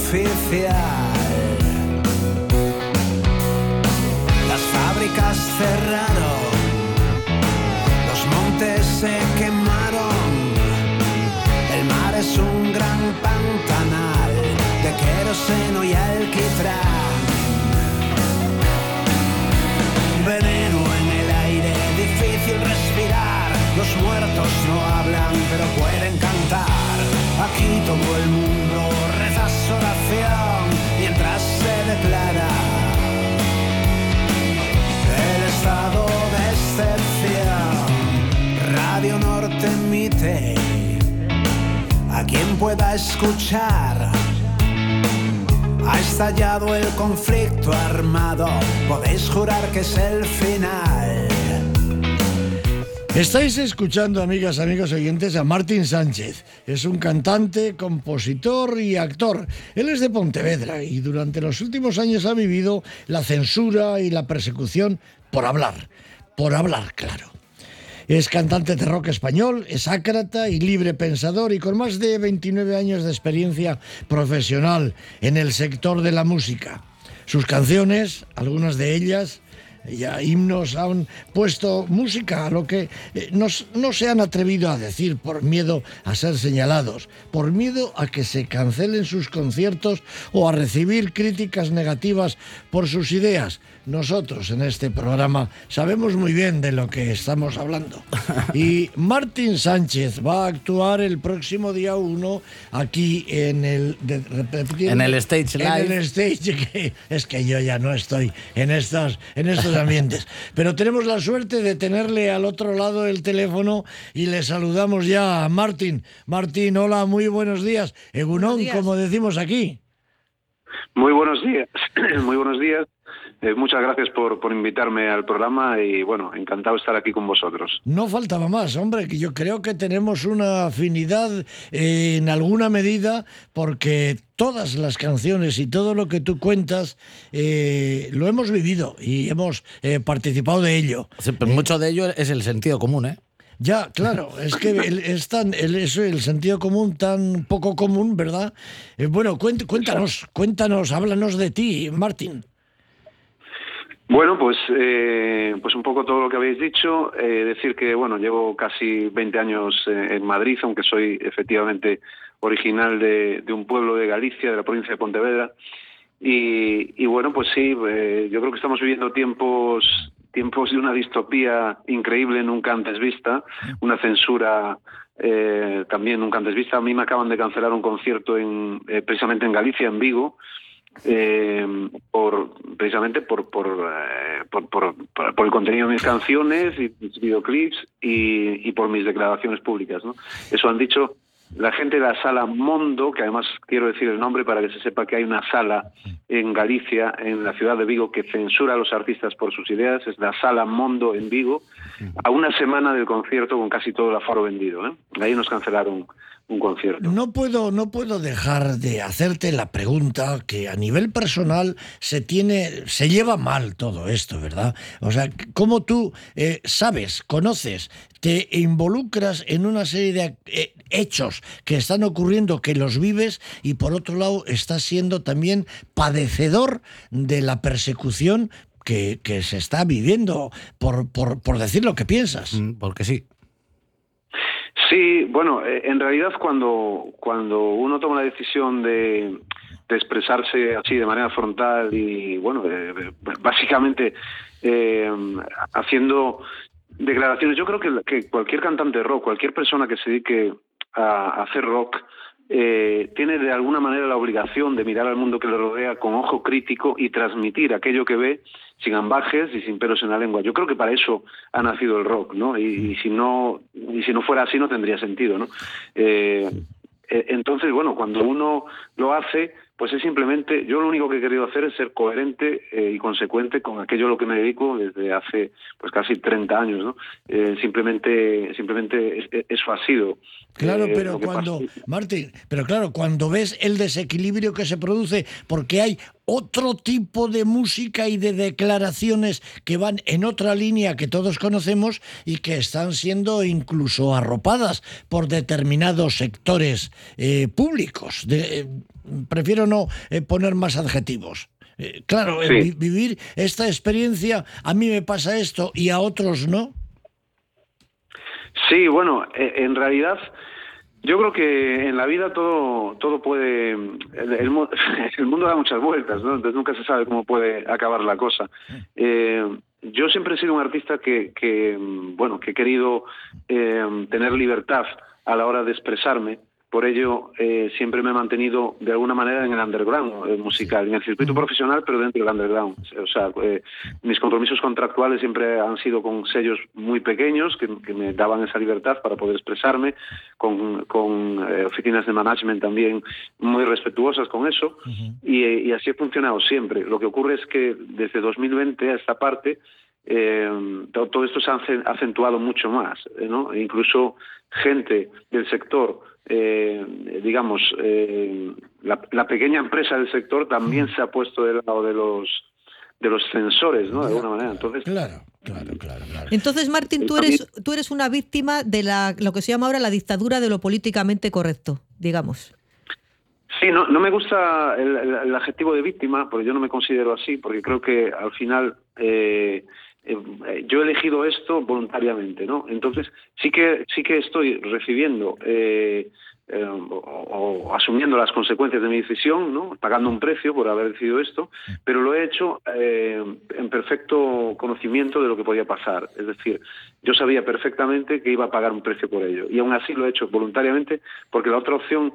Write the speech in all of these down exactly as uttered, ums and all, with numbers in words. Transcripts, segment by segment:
artificial. Las fábricas cerraron, los montes se quemaron, el mar es un gran pantanal de queroseno y alquitrán. Veneno en el aire, difícil respirar, los muertos no hablan pero pueden cantar. Aquí todo el mundo reza su oración mientras se declara el estado de excepción. Radio Norte emite a quien pueda escuchar. Ha estallado el conflicto armado, podéis jurar que es el final. Estáis escuchando, amigas, amigos oyentes, a Martín Sánchez. Es un cantante, compositor y actor. Él es de Pontevedra y durante los últimos años ha vivido la censura y la persecución por hablar. Por hablar, claro. Es cantante de rock español, es ácrata y libre pensador y con más de veintinueve años de experiencia profesional en el sector de la música. Sus canciones, algunas de ellas, ya himnos, han puesto música a lo que nos, no se han atrevido a decir por miedo a ser señalados, por miedo a que se cancelen sus conciertos o a recibir críticas negativas por sus ideas. Nosotros en este programa sabemos muy bien de lo que estamos hablando. Y Martín Sánchez va a actuar el próximo día uno aquí en el... De, en el Stage Live. En el Stage, que es que yo ya no estoy en estos, en estos ambientes. Pero tenemos la suerte de tenerle al otro lado del teléfono y le saludamos ya a Martín. Martín, hola, muy buenos días. Egunon, como decimos aquí. Muy buenos días, muy buenos días. Eh, muchas gracias por, por invitarme al programa y, bueno, encantado de estar aquí con vosotros. No faltaba más, hombre, que yo creo que tenemos una afinidad eh, en alguna medida porque todas las canciones y todo lo que tú cuentas eh, lo hemos vivido y hemos eh, participado de ello. Sí, pero eh, mucho de ello es el sentido común, ¿eh? Ya, claro, es que el, es tan, el, eso, el sentido común tan poco común, ¿verdad? Eh, bueno, cuént, cuéntanos, cuéntanos, háblanos de ti, Martín. Bueno, pues eh, pues un poco todo lo que habéis dicho. Eh, decir que, bueno, llevo casi veinte años eh, en Madrid, aunque soy efectivamente original de, de un pueblo de Galicia, de la provincia de Pontevedra. Y, y bueno, pues sí, eh, yo creo que estamos viviendo tiempos tiempos de una distopía increíble, nunca antes vista, una censura eh, también nunca antes vista. A mí me acaban de cancelar un concierto en, eh, precisamente en Galicia, en Vigo, eh, por precisamente por por, eh, por por por el contenido de mis canciones y mis videoclips y, y por mis declaraciones públicas, ¿no? Eso han dicho la gente de la Sala Mondo, que además quiero decir el nombre para que se sepa que hay una sala en Galicia, en la ciudad de Vigo, que censura a los artistas por sus ideas. Es la Sala Mondo en Vigo, a una semana del concierto con casi todo el aforo vendido, ¿eh? Ahí nos cancelaron un concierto. No puedo, no puedo dejar de hacerte la pregunta que a nivel personal se tiene, se lleva mal todo esto, ¿verdad? O sea, ¿cómo tú eh, sabes, conoces, te involucras en una serie de eh, hechos que están ocurriendo, que los vives y por otro lado estás siendo también padecedor de la persecución que, que se está viviendo por, por, por decir lo que piensas? Mm, porque sí. Sí, bueno, eh, en realidad cuando cuando uno toma la decisión de, de expresarse así de manera frontal y, bueno, de, de, básicamente eh, haciendo declaraciones, yo creo que, que cualquier cantante de rock, cualquier persona que se dedique a, a hacer rock, eh, tiene de alguna manera la obligación de mirar al mundo que le rodea con ojo crítico y transmitir aquello que ve sin ambajes y sin pelos en la lengua. Yo creo que para eso ha nacido el rock, ¿no? Y, y si no y si no fuera así no tendría sentido, ¿no? Eh, entonces, bueno, cuando uno lo hace, pues es simplemente, yo lo único que he querido hacer es ser coherente eh, y consecuente con aquello a lo que me dedico desde hace pues casi treinta años, ¿no? Eh, simplemente simplemente eso ha sido. Claro, eh, pero cuando, pasa. Martín, pero claro, cuando ves el desequilibrio que se produce, porque hay otro tipo de música y de declaraciones que van en otra línea que todos conocemos y que están siendo incluso arropadas por determinados sectores eh, públicos. De, eh, prefiero no eh, poner más adjetivos. Eh, claro, Sí. vi- vivir esta experiencia, a mí me pasa esto y a otros no. Sí, bueno, eh, en realidad yo creo que en la vida todo todo puede... El, el mu- el mundo da muchas vueltas, ¿no? Entonces nunca se sabe cómo puede acabar la cosa. Eh, yo siempre he sido un artista que, que bueno, que he querido eh, tener libertad a la hora de expresarme. Por ello, eh, siempre me he mantenido de alguna manera en el underground eh, musical, en el circuito profesional, pero dentro del underground. O sea, eh, mis compromisos contractuales siempre han sido con sellos muy pequeños que, que me daban esa libertad para poder expresarme, con, con eh, oficinas de management también muy respetuosas con eso, y, y así he funcionado siempre. Lo que ocurre es que desde dos mil veinte a esta parte, eh, todo, todo esto se ha acentuado mucho más, eh, ¿no? E incluso gente del sector, eh, digamos, eh, la, la pequeña empresa del sector también se ha puesto del lado de los de los censores, ¿no? De alguna manera. Entonces, Claro, claro, claro, claro. Entonces, Martín, tú eres, tú eres una víctima de la, lo que se llama ahora la dictadura de lo políticamente correcto, digamos. sí, no, no me gusta el, el, el adjetivo de víctima, porque yo no me considero así, porque creo que al final eh, eh, yo he elegido esto voluntariamente, ¿no? Entonces sí que sí que estoy recibiendo eh, eh, o, o asumiendo las consecuencias de mi decisión, ¿no? Pagando un precio por haber decidido esto, pero lo he hecho eh, en perfecto conocimiento de lo que podía pasar. Es decir, yo sabía perfectamente que iba a pagar un precio por ello, y aún así lo he hecho voluntariamente, porque la otra opción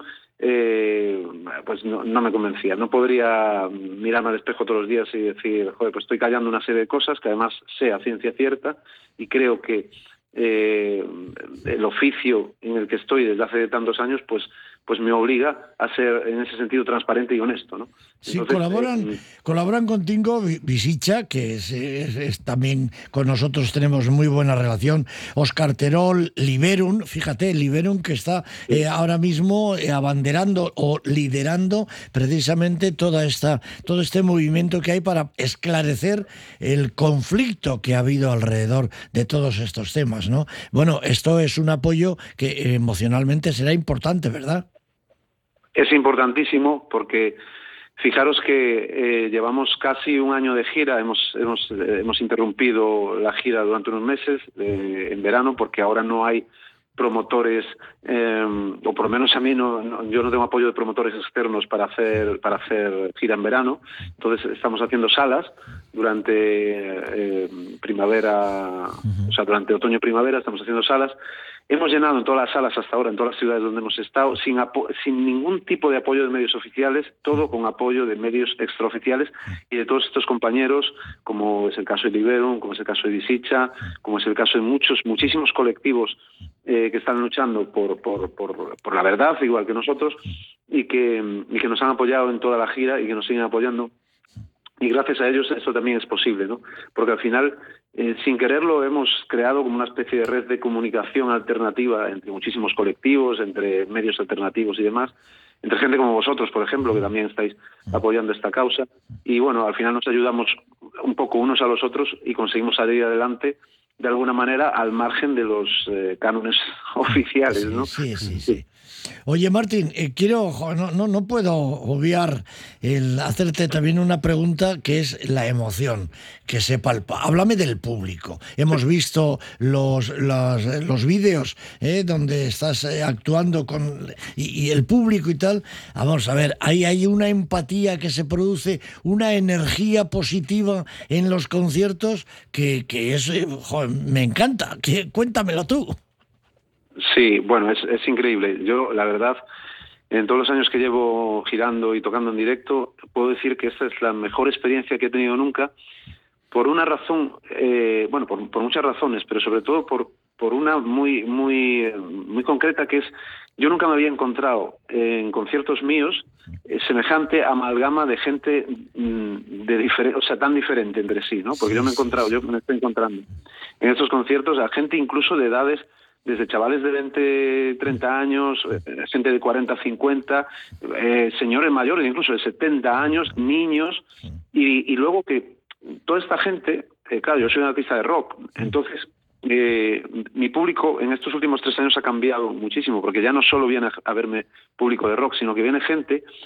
Eh, pues no, no me convencía. No podría mirarme al espejo todos los días y decir, joder, pues estoy callando una serie de cosas que además sé a ciencia cierta, y creo que eh, el oficio en el que estoy desde hace tantos años, pues pues me obliga a ser en ese sentido transparente y honesto, ¿no? Sí, Entonces, colaboran, eh, colaboran contigo Vi- Visicha, que es, es- es también con nosotros tenemos muy buena relación, Óscar Terol, Liberum, fíjate, Liberum que está eh, ahora mismo eh, abanderando o liderando precisamente toda esta, todo este movimiento que hay para esclarecer el conflicto que ha habido alrededor de todos estos temas, ¿no? Bueno, esto es un apoyo que eh, emocionalmente será importante, ¿verdad? es importantísimo porque fijaros que eh, llevamos casi un año de gira, hemos hemos eh, hemos interrumpido la gira durante unos meses eh, en verano, porque ahora no hay promotores, eh, o por lo menos a mí no, no, yo no tengo apoyo de promotores externos para hacer para hacer gira en verano. Entonces estamos haciendo salas durante eh, primavera, o sea, durante otoño y primavera estamos haciendo salas. Hemos llenado en todas las salas hasta ahora, en todas las ciudades donde hemos estado, sin, apo sin ningún tipo de apoyo de medios oficiales, todo con apoyo de medios extraoficiales y de todos estos compañeros, como es el caso de Liberum, como es el caso de Visicha, como es el caso de muchos, muchísimos colectivos eh, que están luchando por, por, por, por la verdad, igual que nosotros, y que, y que nos han apoyado en toda la gira y que nos siguen apoyando. Y gracias a ellos esto también es posible, ¿no? Porque al final, eh, sin quererlo, hemos creado como una especie de red de comunicación alternativa entre muchísimos colectivos, entre medios alternativos y demás, entre gente como vosotros, por ejemplo, que también estáis apoyando esta causa. Y bueno, al final nos ayudamos un poco unos a los otros y conseguimos salir adelante de alguna manera al margen de los eh, cánones oficiales, ¿no? Sí, sí, sí. sí. Oye, Martín, eh, quiero, no, no, no puedo obviar el hacerte también una pregunta que es la emoción que se palpa. Háblame del público. Hemos visto los, los, los vídeos eh, donde estás eh, actuando con y, y el público y tal. Vamos a ver, ahí hay una empatía que se produce, una energía positiva en los conciertos que, que es, eh, joder, me encanta. Que, cuéntamelo tú. Sí, bueno, es, es increíble. Yo, la verdad, en todos los años que llevo girando y tocando en directo, puedo decir que esta es la mejor experiencia que he tenido nunca, por una razón, eh, bueno, por, por muchas razones, pero sobre todo por, por una muy, muy, muy concreta, que es, yo nunca me había encontrado en conciertos míos eh, semejante amalgama de gente mmm, de diferente, o sea, tan diferente entre sí, ¿no? Porque yo me he encontrado, yo me estoy encontrando en estos conciertos a gente incluso de edades, desde chavales de veinte, treinta años, eh, gente de cuarenta, cincuenta, eh, señores mayores, incluso de setenta años, niños, y, y luego que toda esta gente, eh, claro, yo soy un artista de rock, entonces eh, mi público en estos últimos tres años ha cambiado muchísimo, porque ya no solo viene a verme público de rock, sino que viene gente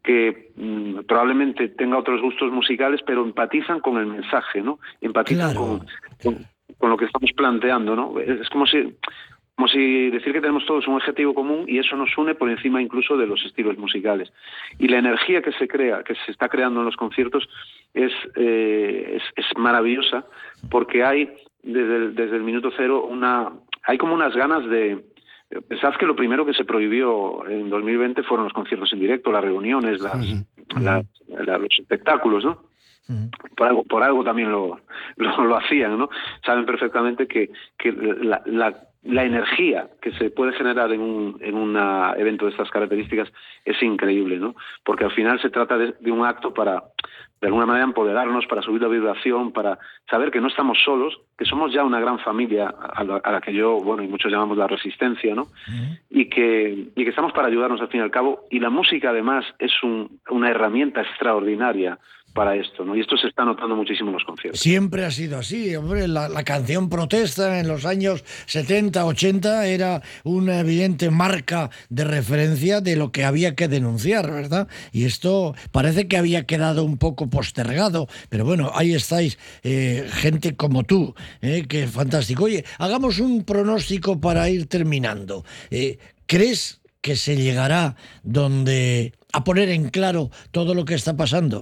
que mmm, probablemente tenga otros gustos musicales, pero empatizan con el mensaje, ¿no? Empatizan Claro. con, con, con lo que estamos planteando, ¿no? Es como si, como si decir que tenemos todos un objetivo común y eso nos une por encima incluso de los estilos musicales. Y la energía que se crea, que se está creando en los conciertos es, eh, es, es maravillosa, porque hay desde el, desde el minuto cero una, hay como unas ganas de... Pensad que lo primero que se prohibió en dos mil veinte fueron los conciertos en directo, las reuniones, las, uh-huh. las, las, los espectáculos, ¿no? Uh-huh. Por algo, por algo también lo, lo, lo hacían, ¿no? Saben perfectamente que, que la, la, la energía que se puede generar en un en un evento de estas características es increíble, ¿no? Porque al final se trata de, de un acto para, de alguna manera, empoderarnos, para subir la vibración, para saber que no estamos solos, que somos ya una gran familia a la, a la que yo, bueno, y muchos llamamos la resistencia, ¿no? Uh-huh. Y que y que estamos para ayudarnos al fin y al cabo. Y la música, además, es un, una herramienta extraordinaria para esto, ¿no? Y esto se está notando muchísimo en los conciertos. Siempre ha sido así, hombre. La, la canción protesta en los años setenta, ochenta era una evidente marca de referencia de lo que había que denunciar, ¿verdad? Y esto parece que había quedado un poco postergado, pero bueno, ahí estáis, eh, gente como tú, eh, que es fantástico. Oye, hagamos un pronóstico para ir terminando. Eh, ¿Crees que se llegará donde a poner en claro todo lo que está pasando?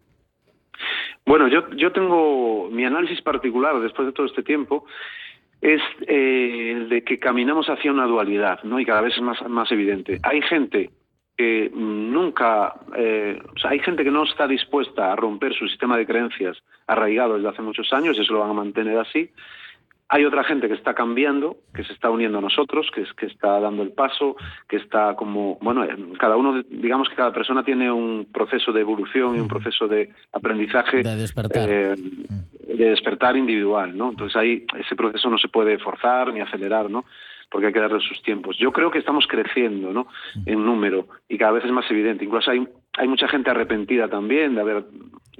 Bueno, yo, yo tengo mi análisis particular después de todo este tiempo es eh, el de que caminamos hacia una dualidad, ¿no? Y cada vez es más, más evidente. Hay gente que nunca, eh, o sea, hay gente que no está dispuesta a romper su sistema de creencias arraigado desde hace muchos años y eso lo van a mantener así. Hay otra gente que está cambiando, que se está uniendo a nosotros, que, es, que está dando el paso, que está como... Bueno, cada uno, digamos que cada persona tiene un proceso de evolución y un proceso de aprendizaje... De despertar. Eh, de despertar individual, ¿no? Entonces ahí ese proceso no se puede forzar ni acelerar, ¿no? Porque hay que darle sus tiempos. Yo creo que estamos creciendo, ¿no? En número y cada vez es más evidente. Incluso hay, hay mucha gente arrepentida también de haber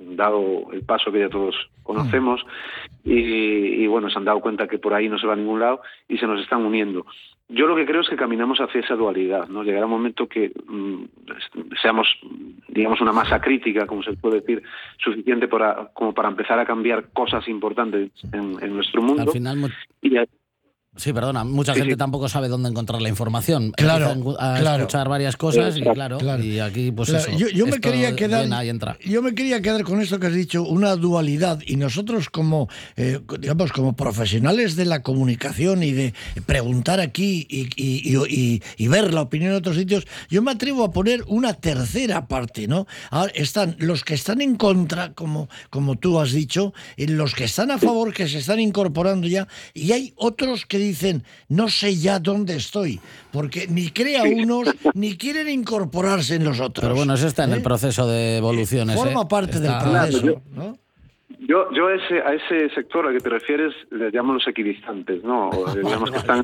dado el paso que ya todos conocemos y, y bueno, se han dado cuenta que por ahí no se va a ningún lado y se nos están uniendo. Yo lo que creo es que caminamos hacia esa dualidad, ¿no? Llegará un momento que mmm, seamos, digamos, una masa crítica, como se puede decir, suficiente para, como para empezar a cambiar cosas importantes en, en nuestro mundo. Al final, mu- y ya, Sí, perdona, mucha sí, gente sí. tampoco sabe dónde encontrar la información. Claro, Empiezan a claro. escuchar varias cosas y Claro, claro, claro. y aquí pues Claro, eso. yo, yo me esto quería quedar llena y entra. yo me quería quedar con esto que has dicho, una dualidad, y nosotros como eh, digamos como profesionales de la comunicación y de preguntar aquí y, y, y, y, y ver la opinión de otros sitios, yo me atrevo a poner una tercera parte, ¿no? Ahora están los que están en contra, como, como tú has dicho, y los que están a favor, que se están incorporando ya, y hay otros que dicen, no sé ya dónde estoy, porque ni crea unos ni quieren incorporarse en los otros. Pero bueno, eso está en ¿Eh? el proceso de evoluciones. Forma ¿eh? parte Está... del proceso, Claro, ¿no? Yo, yo a, ese, a ese sector al que te refieres les llamo los equidistantes, ¿no? O, digamos que están,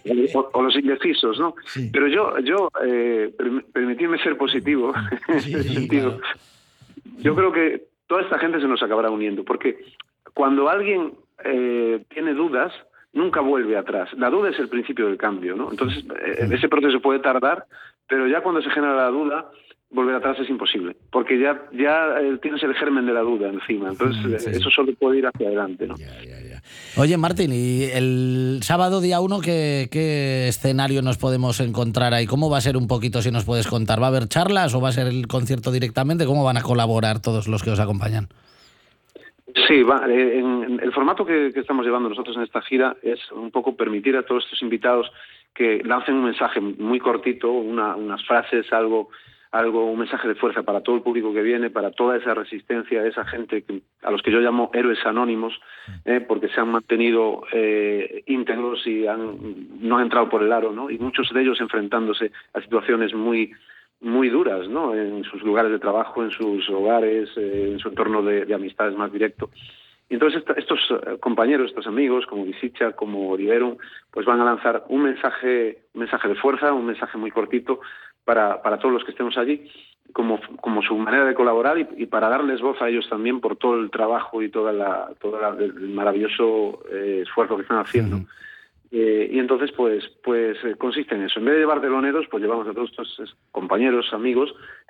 o, o los indecisos, ¿no? Sí. Pero yo, yo eh, permitirme ser positivo en Sí, ese sí, sentido. claro. Yo creo que toda esta gente se nos acabará uniendo, porque cuando alguien eh, tiene dudas, nunca vuelve atrás. La duda es el principio del cambio, ¿no? Entonces, eh, ese proceso puede tardar, pero ya cuando se genera la duda, volver atrás es imposible, porque ya ya eh, tienes el germen de la duda encima. Entonces, Sí. eh, eso solo puede ir hacia adelante, ¿no? Ya, ya, ya. Oye, Martín, y el sábado día uno, ¿qué, ¿qué escenario nos podemos encontrar ahí? ¿Cómo va a ser un poquito, si nos puedes contar? ¿Va a haber charlas o va a ser el concierto directamente? ¿Cómo van a colaborar todos los que os acompañan? Sí, va, eh, en, el formato que, que estamos llevando nosotros en esta gira es un poco permitir a todos estos invitados que lancen un mensaje muy cortito, una, unas frases, algo, algo, un mensaje de fuerza para todo el público que viene, para toda esa resistencia, esa gente que, a los que yo llamo héroes anónimos, eh, porque se han mantenido eh, íntegros y han, no han entrado por el aro, ¿no? Y muchos de ellos enfrentándose a situaciones muy muy duras, ¿no? En sus lugares de trabajo, en sus hogares, eh, en su entorno de, de amistades más directo. Y entonces esta, estos compañeros, estos amigos, como Visicha, como Oliverum, pues van a lanzar un mensaje, un mensaje de fuerza, un mensaje muy cortito para, para todos los que estemos allí, como, como su manera de colaborar y, y para darles voz a ellos también por todo el trabajo y toda la, todo la, el maravilloso eh, esfuerzo que están haciendo. Uh-huh. Eh, y entonces, pues, pues eh, consiste en eso. En vez de llevar teloneros, pues llevamos a todos estos compañeros, amigos,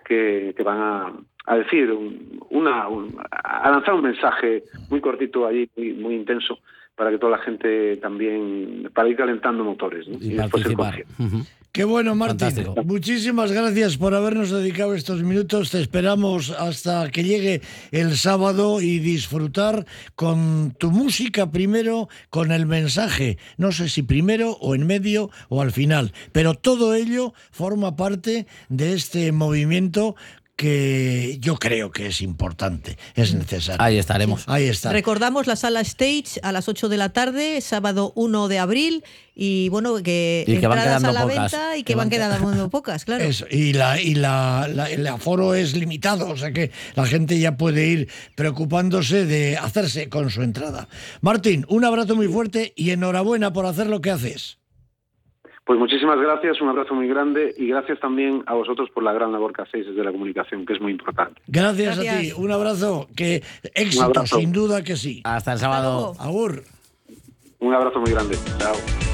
que, que van a, a decir, un, una, un, a lanzar un mensaje muy cortito allí, muy, muy intenso, para que toda la gente también, para ir calentando motores, ¿no? Y, y después el participar. concierto. Uh-huh. Qué bueno, Martín. Fantástico. Muchísimas gracias por habernos dedicado estos minutos. Te esperamos hasta que llegue el sábado y disfrutar con tu música primero, con el mensaje. No sé si primero o en medio o al final, pero todo ello forma parte de este movimiento que yo creo que es importante, es necesario. Ahí estaremos. Ahí está. Recordamos la sala Stage a las ocho de la tarde, sábado uno de abril, y bueno, que, y que van entradas quedando a la pocas. venta y que, que van van quedando pocas, claro. Eso, y la, y la, la, el aforo es limitado, o sea que la gente ya puede ir preocupándose de hacerse con su entrada. Martín, un abrazo muy fuerte y enhorabuena por hacer lo que haces. Pues muchísimas gracias, un abrazo muy grande y gracias también a vosotros por la gran labor que hacéis desde la comunicación, que es muy importante. Gracias, Gracias. a ti, un abrazo, que éxito, Un abrazo. sin duda que sí. Hasta el Hasta sábado. luego. Agur. Un abrazo muy grande. Chao.